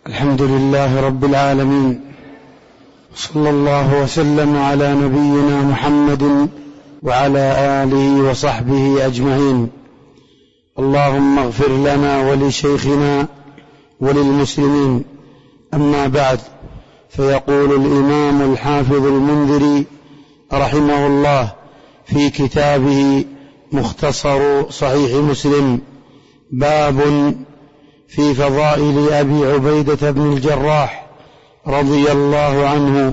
الحمد لله رب العالمين، صلى الله وسلم على نبينا محمد وعلى آله وصحبه أجمعين. اللهم اغفر لنا ولشيخنا وللمسلمين. أما بعد، فيقول الإمام الحافظ المنذري رحمه الله في كتابه مختصر صحيح مسلم: باب في فضائل أبي عبيدة بن الجراح رضي الله عنه.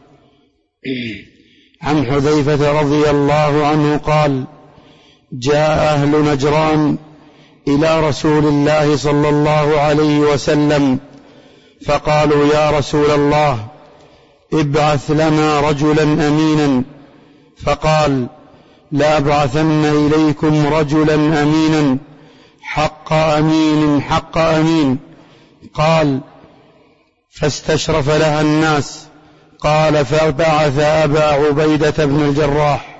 عن حذيفة رضي الله عنه قال: جاء أهل نجران إلى رسول الله صلى الله عليه وسلم فقالوا: يا رسول الله، ابعث لنا رجلا أمينا. فقال: لا أبعثن إليكم رجلا أمينا حق أمين حق أمين. قال: فاستشرف لها الناس. قال: فبعث أبا عبيدة بن الجراح.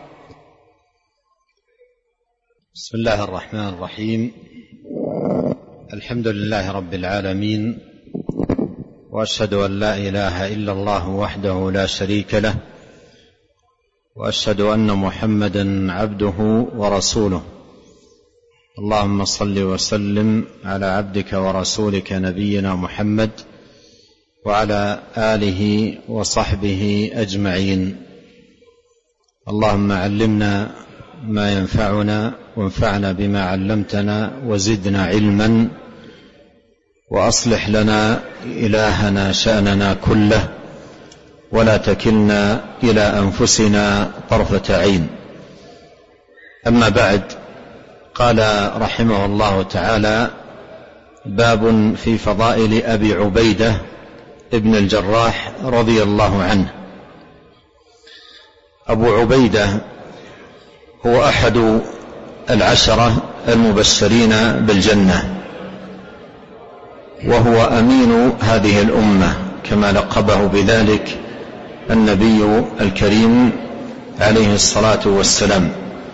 بسم الله الرحمن الرحيم. الحمد لله رب العالمين، وأشهد أن لا إله إلا الله وحده لا شريك له، وأشهد أن محمدا عبده ورسوله. اللهم صل وسلم على عبدك ورسولك نبينا محمد وعلى آله وصحبه أجمعين. اللهم علمنا ما ينفعنا، وانفعنا بما علمتنا، وزدنا علما، وأصلح لنا إلهنا شأننا كله، ولا تكلنا إلى أنفسنا طرفة عين. أما بعد، قال رحمه الله تعالى: باب في فضائل أبي عبيدة ابن الجراح رضي الله عنه. أبو عبيدة هو أحد العشرة المبشرين بالجنة، وهو أمين هذه الأمة كما لقبه بذلك النبي الكريم عليه الصلاة والسلام.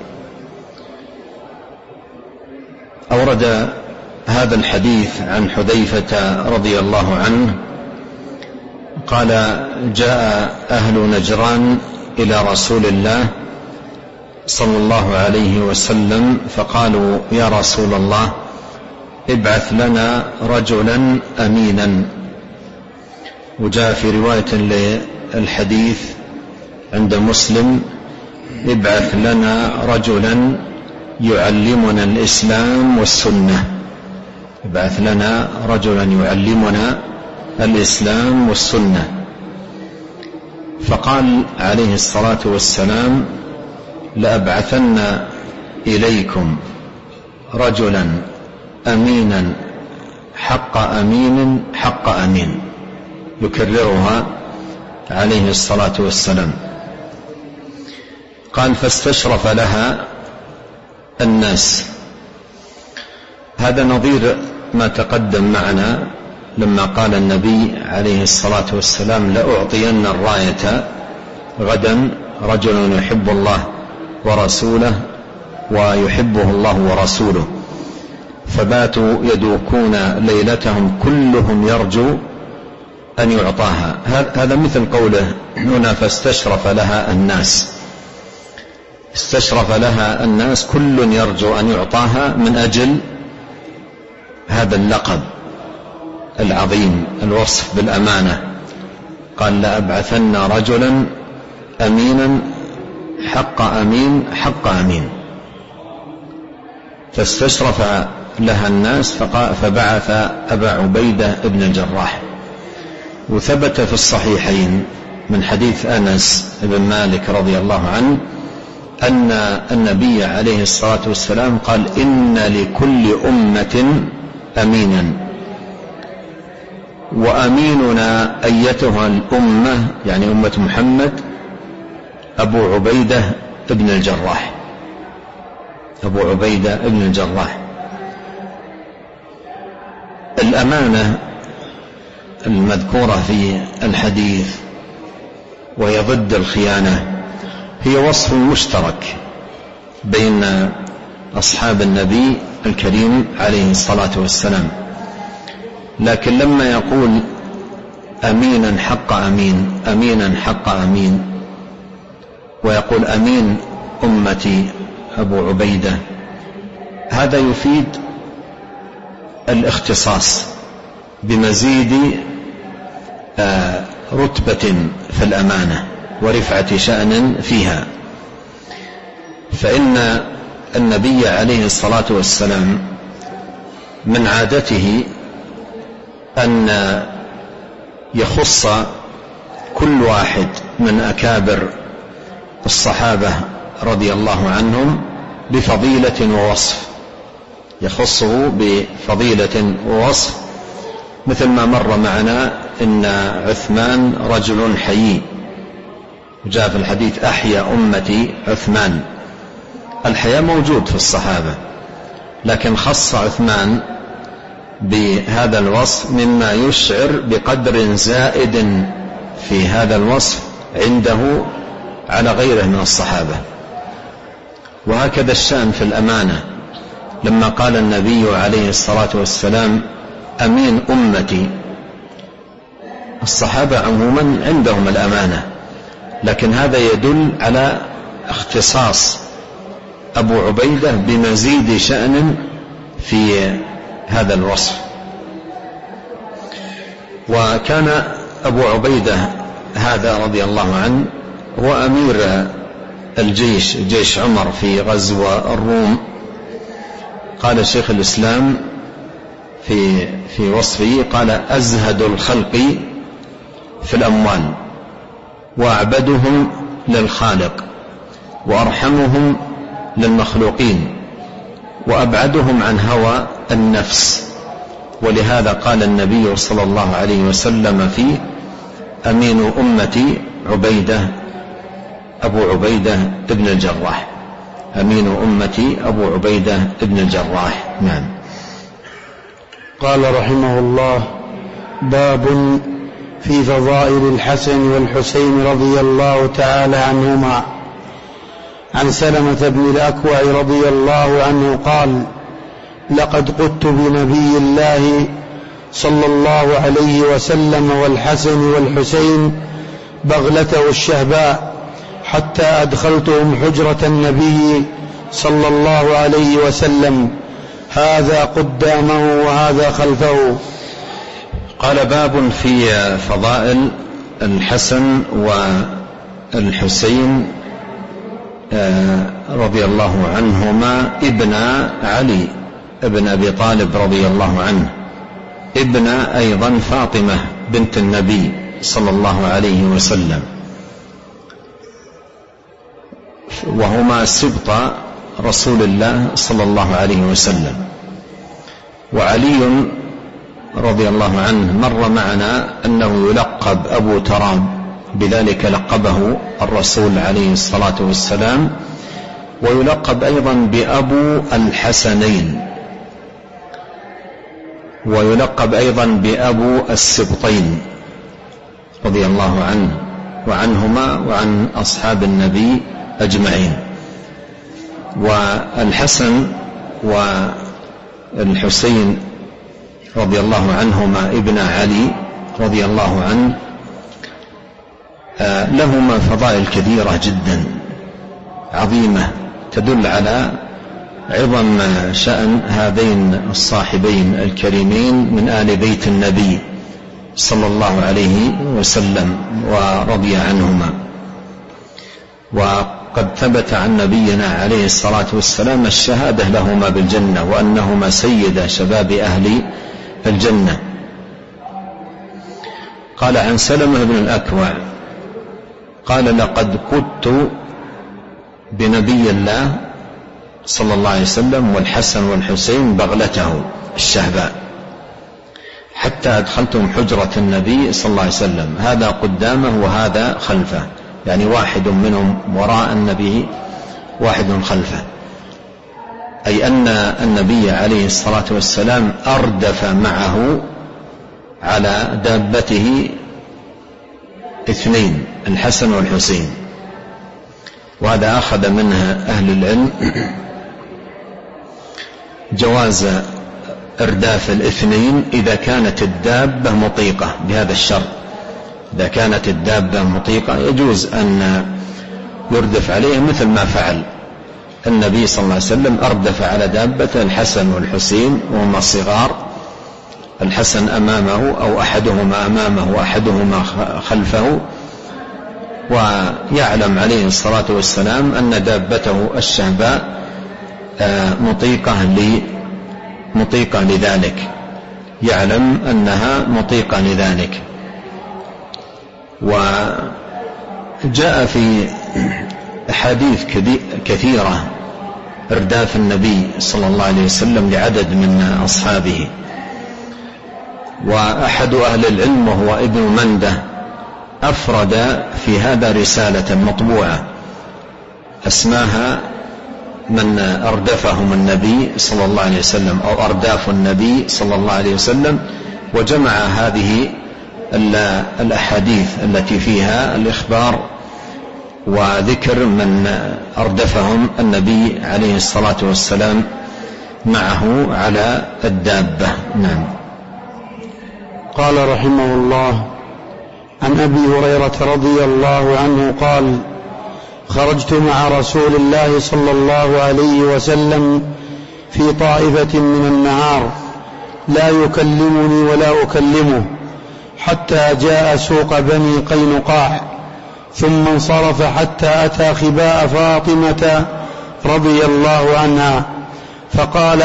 أورد هذا الحديث عن حذيفة رضي الله عنه قال: جاء أهل نجران إلى رسول الله صلى الله عليه وسلم فقالوا: يا رسول الله، ابعث لنا رجلا أمينا. وجاء في رواية للحديث عند مسلم: ابعث لنا رجلا يعلمنا الإسلام والسنة. ابعث لنا رجلا يعلمنا الإسلام والسنة. فقال عليه الصلاة والسلام: لأبعثن إليكم رجلا أمينا حق أمين حق أمين. يكررها عليه الصلاة والسلام. قال: فاستشرف لها الناس. هذا نظير ما تقدم معنا لما قال النبي عليه الصلاة والسلام: لأعطين الراية غدا رجل يحب الله ورسوله ويحبه الله ورسوله. فباتوا يدوكون ليلتهم كلهم يرجو أن يعطاها. هذا مثل قوله هنا: فاستشرف لها الناس. استشرف لها الناس، كل يرجو أن يعطاها من أجل هذا اللقب العظيم، الوصف بالأمانة. قال: لأبعثن رجلا أمينا حق أمين حق أمين. فاستشرف لها الناس فبعث أبا عبيدة بن الجراح. وثبت في الصحيحين من حديث أنس بن مالك رضي الله عنه أن النبي عليه الصلاة والسلام قال: إن لكل أمة أمينا، وأميننا أيتها الأمة، يعني أمة محمد، أبو عبيدة بن الجراح. أبو عبيدة بن الجراح. الأمانة المذكورة في الحديث وهي ضد الخيانة هي وصف مشترك بين أصحاب النبي الكريم عليه الصلاة والسلام، لكن لما يقول أمينا حق أمين، أمينا حق أمين، ويقول أمين أمتي أبو عبيدة، هذا يفيد الاختصاص بمزيد رتبة في الأمانة ورفعة شأن فيها. فإن النبي عليه الصلاة والسلام من عادته أن يخص كل واحد من أكابر الصحابة رضي الله عنهم بفضيلة ووصف، يخصه بفضيلة ووصف، مثل ما مر معنا إن عثمان رجل حيي، جاء في الحديث أحيا أمتي عثمان. الحياء موجود في الصحابة، لكن خص عثمان بهذا الوصف مما يشعر بقدر زائد في هذا الوصف عنده على غيره من الصحابة. وهكذا الشأن في الأمانة، لما قال النبي عليه الصلاة والسلام أمين أمتي، الصحابة عموما عندهم الأمانة، لكن هذا يدل على اختصاص أبو عبيدة بمزيد شأن في هذا الوصف. وكان أبو عبيدة هذا رضي الله عنه هو أمير الجيش، جيش عمر في غزو الروم. قال شيخ الإسلام في وصفه، قال أزهد الخلق في الأموال، وأعبدهم للخالق، وأرحمهم للمخلوقين، وأبعدهم عن هوى النفس. ولهذا قال النبي صلى الله عليه وسلم فيه أمين أمتي عبيدة أبو عبيدة ابن الجراح، أمين أمتي أبو عبيدة ابن الجراح. نعم. قال رحمه الله: باب في فضائل الحسن والحسين رضي الله تعالى عنهما. عن سلمة بن الأكوع رضي الله عنه قال: لقد قدت بنبي الله صلى الله عليه وسلم والحسن والحسين بغلته الشهباء حتى أدخلتهم حجرة النبي صلى الله عليه وسلم، هذا قدامه وهذا خلفه. قال: باب في فضائل الحسن والحسين رضي الله عنهما، ابن علي ابن أبي طالب رضي الله عنه، ابن أيضا فاطمة بنت النبي صلى الله عليه وسلم، وهما سبط رسول الله صلى الله عليه وسلم. وعلي رضي الله عنه مر معنا أنه يلقب أبو تراب، بذلك لقبه الرسول عليه الصلاة والسلام، ويلقب أيضا بأبو الحسنين، ويلقب أيضا بأبو السبطين رضي الله عنه وعنهما وعن أصحاب النبي أجمعين. والحسن والحسين رضي الله عنهما ابن علي رضي الله عنه لهما فضائل كثيرة جدا عظيمة تدل على عظم شأن هذين الصاحبين الكريمين من آل بيت النبي صلى الله عليه وسلم ورضي عنهما. وقد ثبت عن نبينا عليه الصلاة والسلام الشهادة لهما بالجنة، وأنهما سيد شباب أهل الجنة. قال عن سلمة بن الأكوع قال: لقد كنت بنبي الله صلى الله عليه وسلم والحسن والحسين بغلته الشهباء حتى أدخلتهم حجرة النبي صلى الله عليه وسلم، هذا قدامه وهذا خلفه، يعني واحد منهم وراء النبي واحد خلفه، أي أن النبي عليه الصلاة والسلام أردف معه على دابته اثنين، الحسن والحسين. وهذا أخذ منها أهل العلم جواز إرداف الاثنين إذا كانت الدابة مطيقة بهذا الشرط. إذا كانت الدابة مطيقة يجوز أن يردف عليها مثل ما فعل النبي صلى الله عليه وسلم، أردف على دابة الحسن والحسين وهما صغار، الحسن أمامه أو أحدهما أمامه وأحدهما خلفه، ويعلم عليه الصلاة والسلام أن دابته الشهباء مطيقة لذلك، يعلم أنها مطيقة لذلك. وجاء في أحاديث كثيرة إرداف النبي صلى الله عليه وسلم لعدد من أصحابه. وأحد أهل العلم وهو ابن منده أفرد في هذا رسالة مطبوعة اسماها من أردفهم النبي صلى الله عليه وسلم أو أرداف النبي صلى الله عليه وسلم، وجمع هذه الأحاديث التي فيها الإخبار وذكر من أردفهم النبي عليه الصلاة والسلام معه على الدابة. نعم. قال رحمه الله: عن أبي هريرة رضي الله عنه قال: خرجت مع رسول الله صلى الله عليه وسلم في طائفة من النهار لا يكلمني ولا أكلمه حتى جاء سوق بني قينقاع، ثم انصرف حتى أتى خباء فاطمة رضي الله عنها فقال: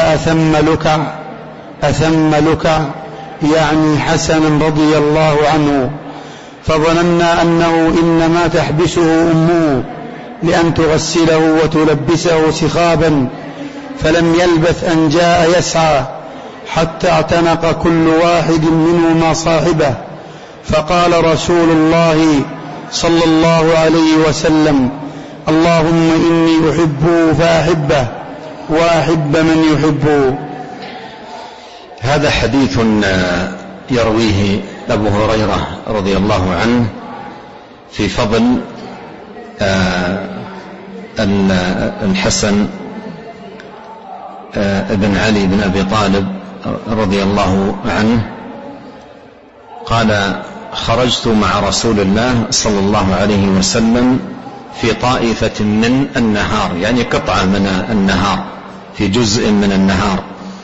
أثم لكع يعني حسن رضي الله عنه، فظننا أنه إنما تحبسه أمه لأن تغسله وتلبسه سخابا، فلم يلبث أن جاء يسعى حتى اعتنق كل واحد منهما صاحبه، فقال رسول الله صلى الله عليه وسلم: اللهم إني أحبه فأحبه وأحب من يحبه. هذا حديث يرويه أبو هريرة رضي الله عنه في فضل الحسن ابن علي بن أبي طالب رضي الله عنه قال: خرجت مع رسول الله صلى الله عليه وسلم في طائفة من النهار، يعني قطعة من النهار، في جزء من النهار،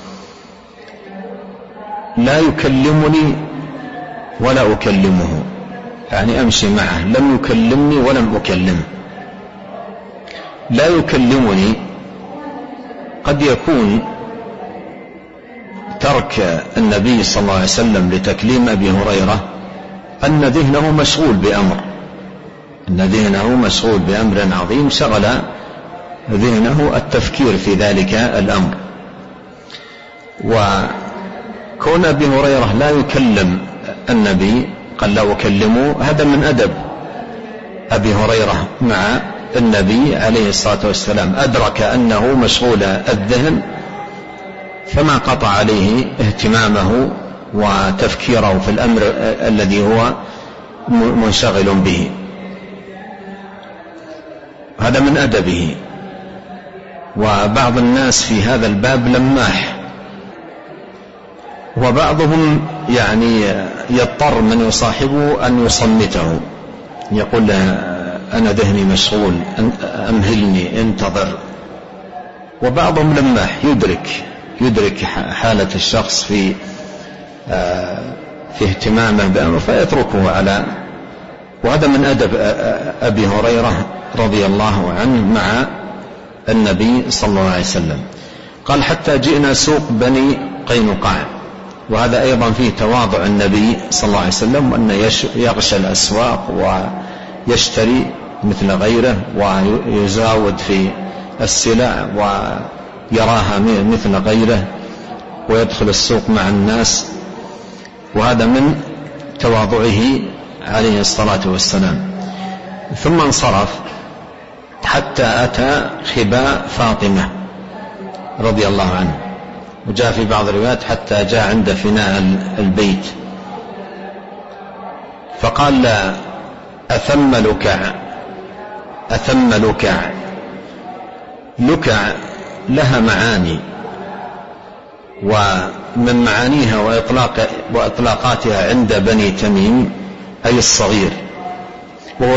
لا يكلمني ولا أكلمه، يعني أمشي معه، لم يكلمني ولم أكلمه. لا يكلمني قد يكون ترك النبي صلى الله عليه وسلم لتكليم أبي هريرة أن ذهنه مشغول بأمر عظيم شغل ذهنه التفكير في ذلك الأمر. وكون أبي هريرة لا يكلم النبي قال: لا أكلمه، هذا من أدب أبي هريرة مع النبي عليه الصلاة والسلام، أدرك أنه مشغول الذهن فما قطع عليه اهتمامه وتفكيره في الأمر الذي هو منشغل به، هذا من أدبه. وبعض الناس في هذا الباب لماح، وبعضهم يعني يضطر من يصاحبه أن يصمته، يقول له: أنا ذهني مشغول، أمهلني، انتظر. وبعضهم لماح يدرك حالة الشخص في اهتمامه بأمره فيتركه على. وهذا من أدب أبي هريرة رضي الله عنه مع النبي صلى الله عليه وسلم. قال: حتى جئنا سوق بني قينقاع، وهذا أيضا فيه تواضع النبي صلى الله عليه وسلم، وأن يغشى الأسواق ويشتري مثل غيره ويزاود في السلع ويراها مثل غيره ويدخل السوق مع الناس، وهذا من تواضعه عليه الصلاة والسلام. ثم انصرف حتى أتى خباء فاطمة رضي الله عنه، وجاء في بعض الروايات حتى جاء عند فناء البيت، فقال: لا أثم لكع. لكع لها معاني، من معانيها وإطلاقاتها عند بني تميم أي الصغير، وهو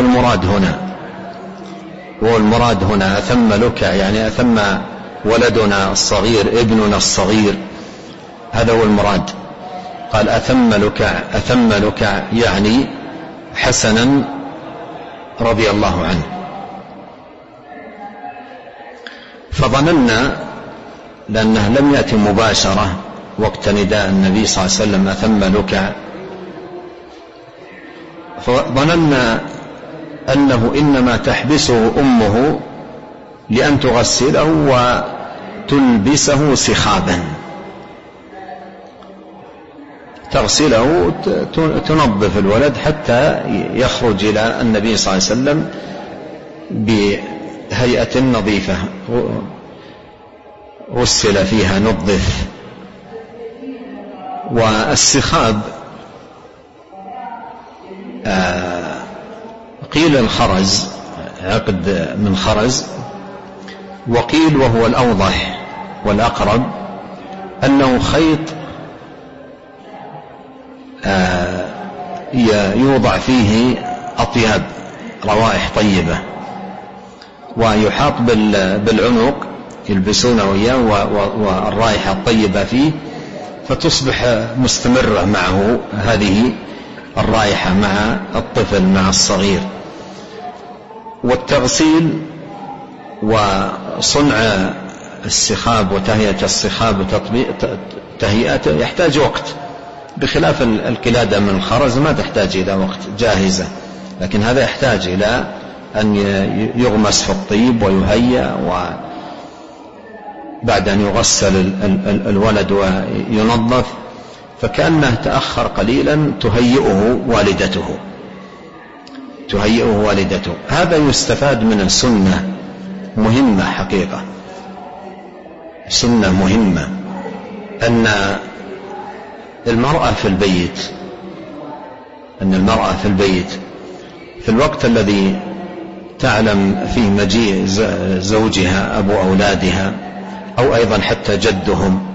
المراد هنا أثم لك، يعني أثم ولدنا الصغير، ابننا الصغير، هذا هو المراد. قال أثم لك يعني حسنا رضي الله عنه. فظننا، لأنه لم يأتي مباشرة وقت نداء النبي صلى الله عليه وسلم أثم لك، فظننا أنه إنما تحبسه أمه لأن تغسله وتلبسه سخابا، تغسله تنظف الولد حتى يخرج إلى النبي صلى الله عليه وسلم بهيئة نظيفة غسل فيها نظف. والسخاب قيل الخرز، عقد من خرز، وقيل وهو الأوضح والأقرب أنه خيط يوضع فيه أطياب روائح طيبة ويحاط بالعنق، يلبسونه إياه والرائحة الطيبة فيه، فتصبح مستمرة معه هذه الرائحة مع الطفل، مع الصغير. والتغسيل وصنع السخاب وتهيئة السخاب وتهيئته يحتاج وقت، بخلاف القلادة من الخرز ما تحتاج إلى وقت، جاهزة، لكن هذا يحتاج إلى أن يغمس في الطيب ويهيأ، وبعد أن يغسل الولد وينظف، فكأنه تأخر قليلا تهيئه والدته. هذا يستفاد من السنة، مهمة حقيقة، سنة مهمة، أن المرأة في البيت في الوقت الذي تعلم فيه مجيء زوجها أبو أولادها، أو أيضا حتى جدهم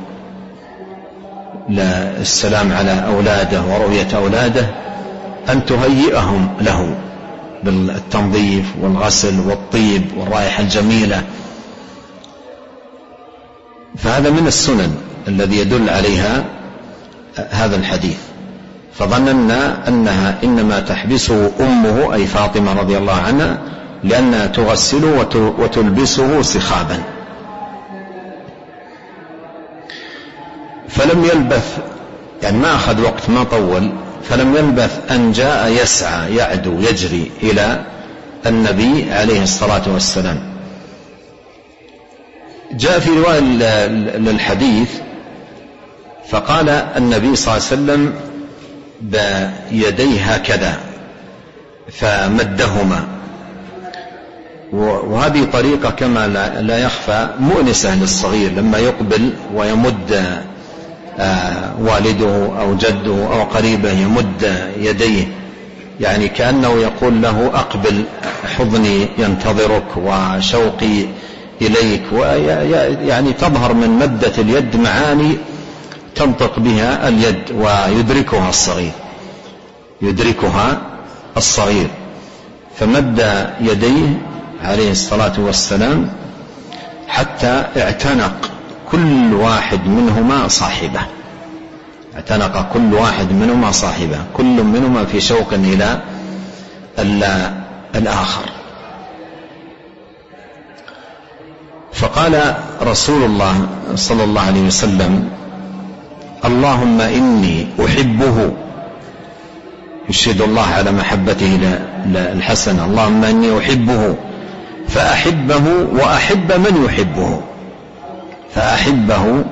للسلام على أولاده ورؤية أولاده، أن تهيئهم له بالتنظيف والغسل والطيب والرائحة الجميلة. فهذا من السنن الذي يدل عليها هذا الحديث. فظننا أنها إنما تحبسه أمه أي فاطمة رضي الله عنها لأنها تغسله وتلبسه سخابا. فلم يلبث، يعني ما أخذ وقت، ما طول، فلم يلبث أن جاء يسعى يعدو يجري إلى النبي عليه الصلاة والسلام. جاء في رواية للحديث فقال النبي صلى الله عليه وسلم بيديه هكذا فمدهما، وهذه طريقة كما لا يخفى مؤنسة للصغير لما يقبل ويمد والده أو جده أو قريبه يمد يديه، يعني كأنه يقول له أقبل، حضني ينتظرك وشوقي إليك، يعني تظهر من مدة اليد معاني تنطق بها اليد ويدركها الصغير. فمد يديه عليه الصلاة والسلام حتى اعتنق كل واحد منهما صاحبه، كل منهما في شوق إلى الآخر. فقال رسول الله صلى الله عليه وسلم: اللهم إني أحبه، يشهد الله على محبته للحسن، اللهم إني أحبه فأحبه وأحب من يحبه، فأحبه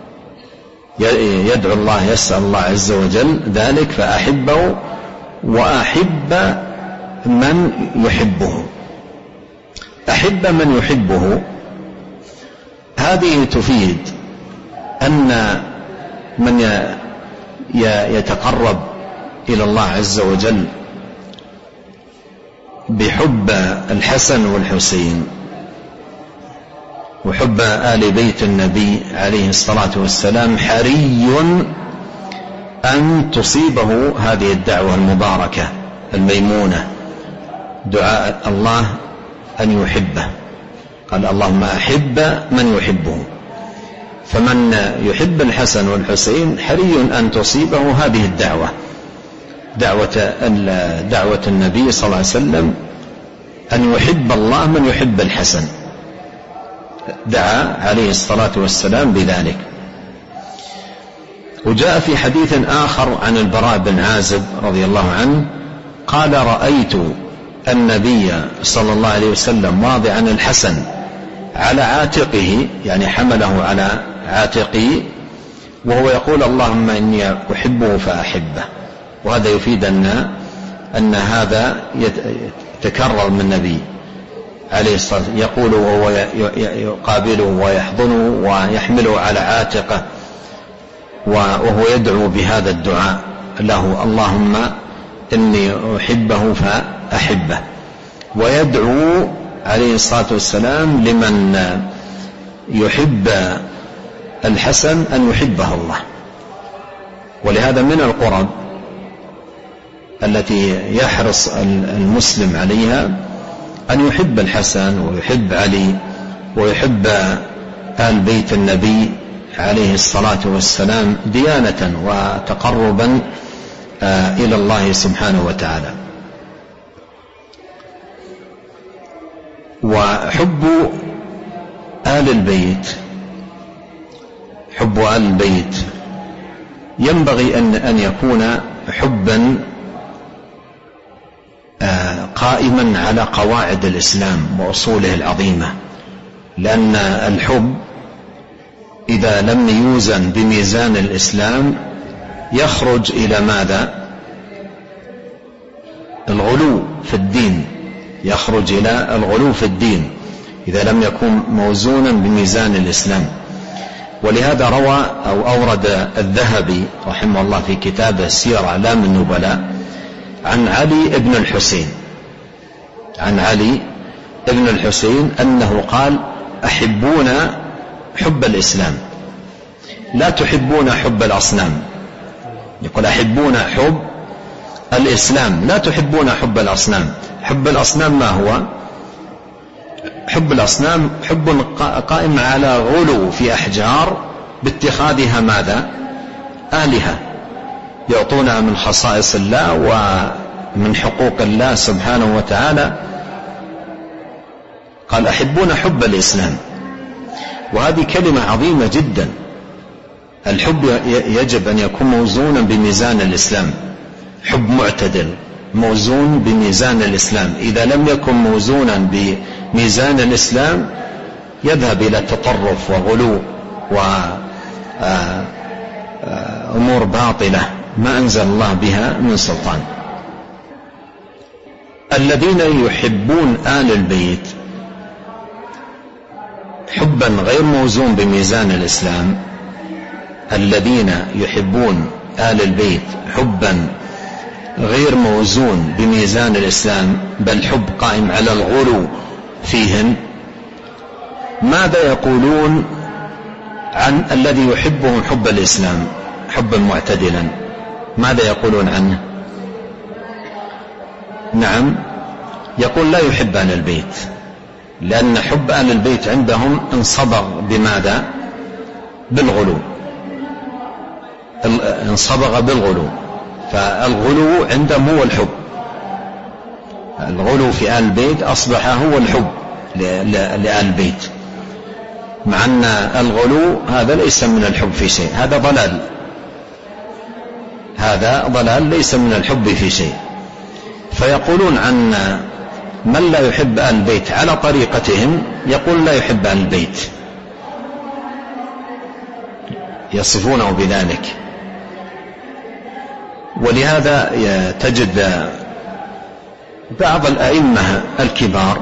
يدعو الله، يسأل الله عز وجل ذلك، فأحبه وأحب من يحبه. أحب من يحبه هذه تفيد أن من يتقرب إلى الله عز وجل بحب الحسن والحسين وحب آل بيت النبي عليه الصلاة والسلام حري أن تصيبه هذه الدعوة المباركة الميمونة، دعاء الله أن يحبه. قال اللهم أحب من يحبه، فمن يحب الحسن والحسين حري أن تصيبه هذه الدعوة، دعوة النبي صلى الله عليه وسلم أن يحب الله من يحب الحسن، دعا عليه الصلاة والسلام بذلك. وجاء في حديث آخر عن البراء بن عازب رضي الله عنه قال رأيت النبي صلى الله عليه وسلم واضعا الحسن على عاتقه، يعني حمله على عاتقه، وهو يقول اللهم إني أحبه فأحبه. وهذا يفيد أن هذا يتكرر من النبي عليه الصلاة والسلام، يقول وهو يقابله ويحضنه ويحمله على عاتقه، وهو يدعو بهذا الدعاء له اللهم إني أحبه فأحبه. ويدعو عليه الصلاة والسلام لمن يحب الحسن أن يحبه الله. ولهذا من القرب التي يحرص المسلم عليها أن يحب الحسن ويحب علي ويحب آل بيت النبي عليه الصلاة والسلام ديانة وتقربا إلى الله سبحانه وتعالى. وحب آل البيت، حب آل البيت ينبغي أن يكون حبا قائما على قواعد الإسلام وأصوله العظيمة، لأن الحب إذا لم يوزن بميزان الإسلام يخرج إلى ماذا؟ الغلو في الدين، يخرج إلى الغلو في الدين إذا لم يكن موزونا بميزان الإسلام. ولهذا روى أو أورد الذهبي رحمه الله في كتابه سير أعلام النبلاء عن علي بن الحسين، عن علي بن الحسين أنه قال أحبون حب الإسلام لا تحبون حب الأصنام. يقول أحبون حب الإسلام لا تحبون حب الأصنام. حب الأصنام ما هو؟ حب الأصنام حب قائم على غلو في أحجار باتخاذها ماذا؟ آلهة يعطونها من خصائص الله ومن حقوق الله سبحانه وتعالى. قال أحبون حب الإسلام، وهذه كلمة عظيمة جدا. الحب يجب أن يكون موزونا بميزان الإسلام، حب معتدل موزون بميزان الإسلام. إذا لم يكن موزونا بميزان الإسلام يذهب إلى تطرف وغلو وأمور باطلة ما أنزل الله بها من سلطان. الذين يحبون آل البيت حبا غير موزون بميزان الإسلام، الذين يحبون آل البيت حبا غير موزون بميزان الإسلام بل حب قائم على الغلو فيهم، ماذا يقولون عن الذي يحبهم حب الإسلام حبا معتدلا؟ ماذا يقولون عنه؟ نعم، يقول لا يحب آل البيت، لأن حب آل البيت عندهم انصبغ بماذا؟ بالغلو، انصبغ بالغلو. فالغلو عندهم هو الحب، الغلو في آل البيت أصبح هو الحب لآل البيت، مع أن الغلو هذا ليس من الحب في شيء، هذا ضلال، هذا ضلال ليس من الحب في شيء. فيقولون عن من لا يحب آل البيت على طريقتهم، يقول لا يحب آل البيت، يصفونه بذلك. ولهذا تجد بعض الأئمة الكبار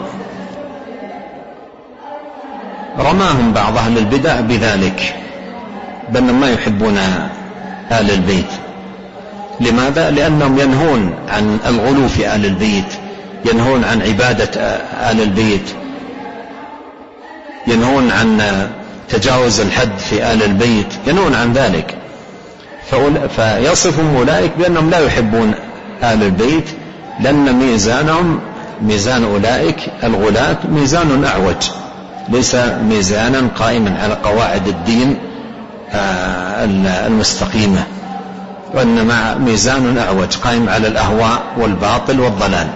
رماهم بعض أهل البدع بذلك، بأنهم ما يحبون آل البيت. لماذا؟ لأنهم ينهون عن الغلو في آل البيت، ينهون عن عبادة آل البيت، ينهون عن تجاوز الحد في آل البيت، ينهون عن ذلك، فيصفهم أولئك بأنهم لا يحبون آل البيت، لأن ميزانهم ميزان أولئك الغلاة ميزان أعوج، ليس ميزانا قائما على قواعد الدين المستقيمة، وإنما ميزان أعوج قائم على الأهواء والباطل والضلال.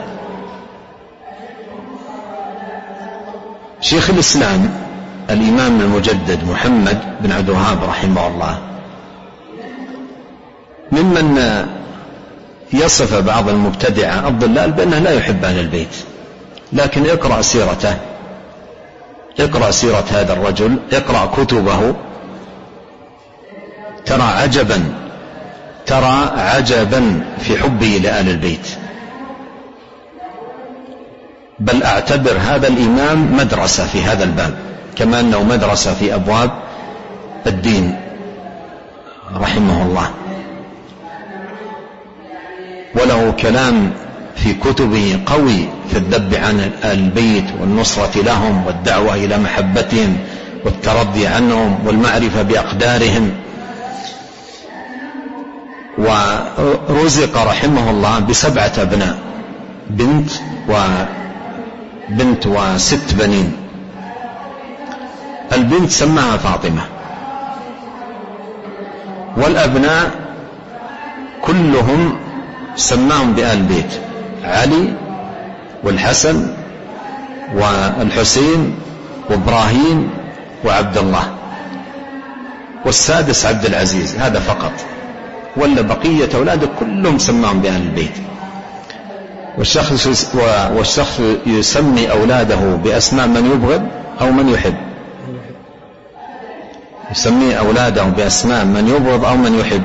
شيخ الإسلام الإمام المجدد محمد بن عبد الوهاب رحمه الله ممن يصف بعض المبتدعة الضلال بأنه لا يحب أهل البيت، لكن اقرأ سيرته، اقرأ سيرة هذا الرجل، اقرأ كتبه، ترى عجبا في حبه لآل البيت. بل أعتبر هذا الإمام مدرسة في هذا الباب، كما أنه مدرسة في أبواب الدين رحمه الله. وله كلام في كتبه قوي في الذب عن البيت والنصرة لهم والدعوة إلى محبتهم والترضي عنهم والمعرفة بأقدارهم. ورزق رحمه الله ب7 أبناء، بنت و6 بنين. البنت سماها فاطمة، والأبناء كلهم سماهم بآل البيت: علي والحسن والحسين وإبراهيم وعبد الله، والسادس عبد العزيز، هذا فقط، ولا بقية أولاده كلهم سماهم بآل البيت. والشخص يسمي أولاده بأسماء من يبغض أو من يحب، يسمي أولاده بأسماء من يبغض أو من يحب.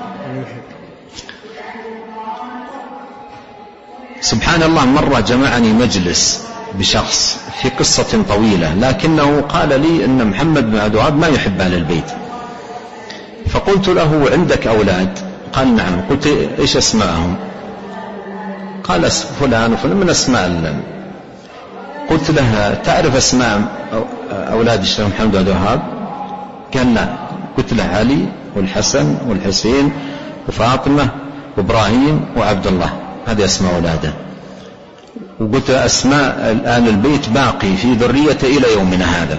سبحان الله، مرة جمعني مجلس بشخص في قصة طويلة، لكنه قال لي أن محمد بن عبد الوهاب ما يحب أهل البيت. فقلت له: عندك أولاد؟ قال: نعم. قلت: إيش أسماءهم؟ قال: فلان وفلان من أسماء. قلت له: تعرف أسماء أولاد الشيخ محمد بن عبد الوهاب؟ قال: لا. قلت له: علي والحسن والحسين وفاطمة وإبراهيم وعبد الله، هذه أسماء أولاده. وقلت له: أسماء آل البيت باقي في ذريته إلى يومنا هذا.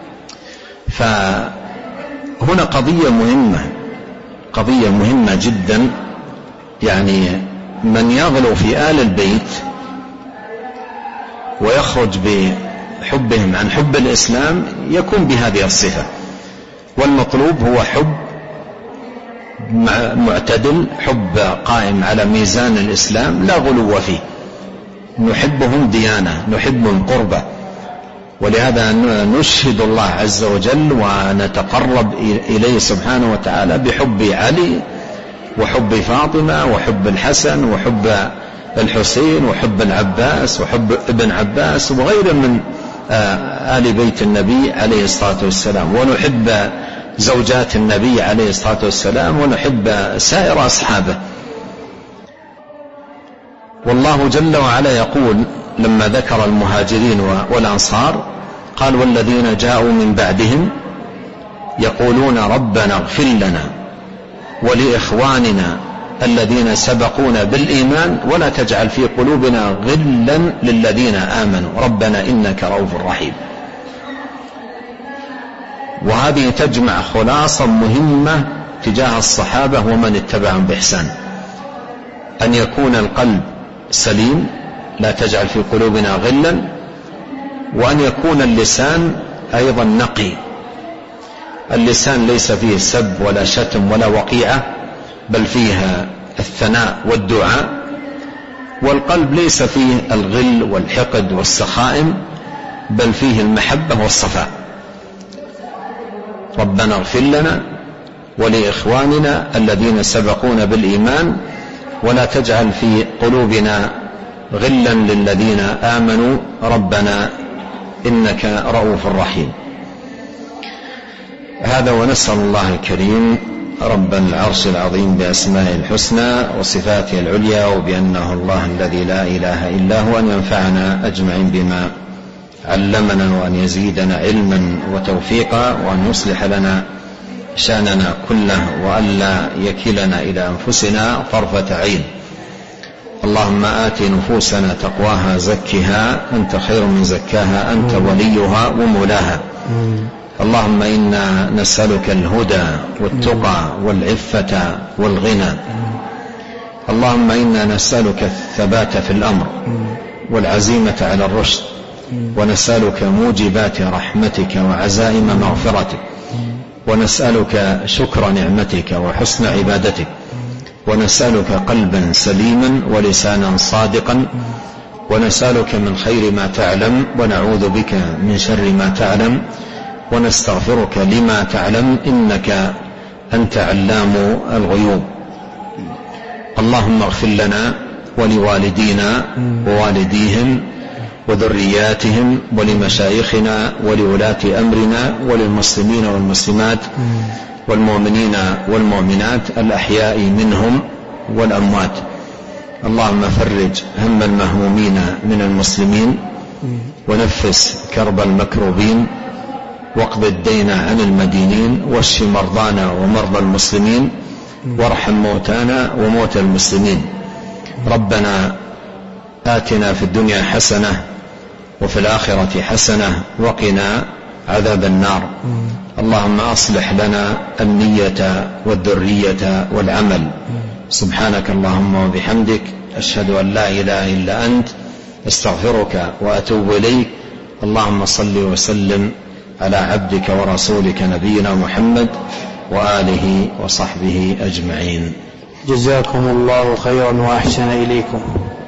فهنا قضية مهمة جدا، يعني من يغلو في آل البيت ويخرج بحبهم عن حب الإسلام يكون بهذه الصفة. والمطلوب هو حب معتدل، حب قائم على ميزان الإسلام، لا غلو فيه. نحبهم ديانة، نحبهم قربة، ولهذا نشهد الله عز وجل ونتقرب إليه سبحانه وتعالى بحب علي وحب فاطمة وحب الحسن وحب الحسين وحب العباس وحب ابن عباس وغير من آل بيت النبي عليه الصلاة والسلام، ونحب زوجات النبي عليه الصلاة والسلام، ونحب سائر أصحابه. والله جل وعلا يقول لما ذكر المهاجرين والأنصار قال: والذين جاءوا من بعدهم يقولون ربنا اغفر لنا ولإخواننا الذين سبقونا بالإيمان ولا تجعل في قلوبنا غلا للذين آمنوا ربنا إنك رؤوف رحيم. وهذه تجمع خلاصة مهمة تجاه الصحابة ومن اتبعهم بإحسان: أن يكون القلب سليم، لا تجعل في قلوبنا غلا، وأن يكون اللسان أيضا نقي. اللسان ليس فيه سب ولا شتم ولا وقيعة، بل فيها الثناء والدعاء. والقلب ليس فيه الغل والحقد والسخائم، بل فيه المحبة والصفاء. ربنا اغفر لنا ولإخواننا الذين سبقونا بالإيمان ولا تجعل في قلوبنا غلا للذين آمنوا ربنا إنك رؤوف رحيم. هذا، ونسأل الله الكريم رب العرش العظيم بأسمائه الحسنى وصفاته العليا وبأنه الله الذي لا إله إلا هو أن ينفعنا أجمعين بما علمنا وأن يزيدنا علما وتوفيقا، وأن يصلح لنا شأننا كله، وألا يكلنا إلى أنفسنا طرفة عين. اللهم آت نفوسنا تقواها زكها أنت خير من زكاها أنت وليها ومولاها. اللهم إنا نسألك الهدى والتقى والعفة والغنى. اللهم إنا نسألك الثبات في الأمر والعزيمة على الرشد، ونسألك موجبات رحمتك وعزائم مغفرتك، ونسألك شكر نعمتك وحسن عبادتك، ونسألك قلبا سليما ولسانا صادقا، ونسألك من خير ما تعلم، ونعوذ بك من شر ما تعلم، ونستغفرك لما تعلم، إنك أنت علام الغيوب. اللهم اغفر لنا ولوالدينا ووالديهم وذرياتهم ولمشايخنا ولولاة أمرنا وللمسلمين والمسلمات والمؤمنين والمؤمنات الأحياء منهم والأموات. اللهم فرج هم المهمومين من المسلمين، ونفس كرب المكروبين، واقض الدين عن المدينين، واشف مرضانا ومرضى المسلمين، وارحم موتانا وموتى المسلمين. ربنا آتنا في الدنيا حسنة وفي الآخرة حسنة وقنا عذاب النار. اللهم أصلح لنا النية والذرية والعمل. سبحانك اللهم وبحمدك، أشهد أن لا إله إلا أنت، استغفرك وأتوب إليك. اللهم صل وسلم على عبدك ورسولك نبينا محمد وآله وصحبه أجمعين. جزاكم الله خيرا وأحسن إليكم.